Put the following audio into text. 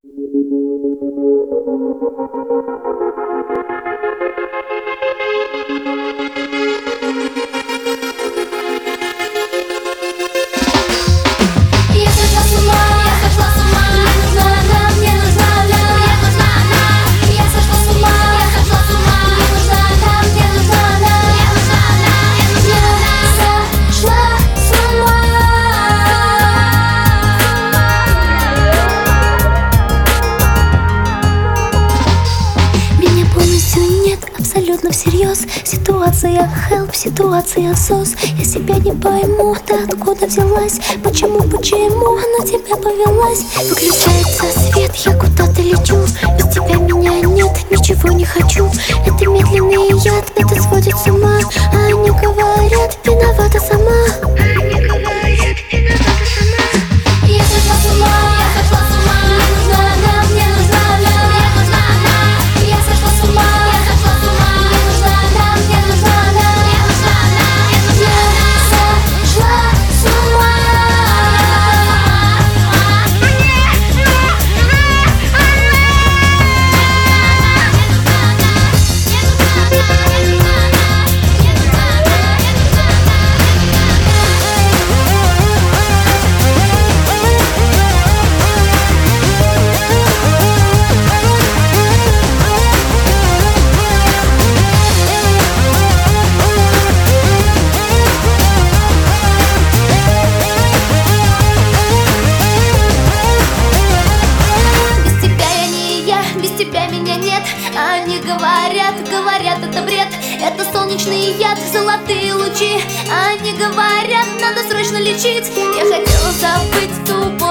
Абсолютно всерьез. Ситуация help, ситуация сос. Я себя не пойму, ты откуда взялась? Почему на тебя повелась? Выключается свет, я куда-то лечу. Без тебя меня нет, ничего не хочу. Это медленный яд, это сводит с ума. А они говорят, виновата сама. Я сошла с ума, мне нужна она, мне нужна она. Я сошла с ума. Они говорят, это бред. Это солнечный яд, золотые лучи. Они говорят, надо срочно лечить. Я хотела забыть ту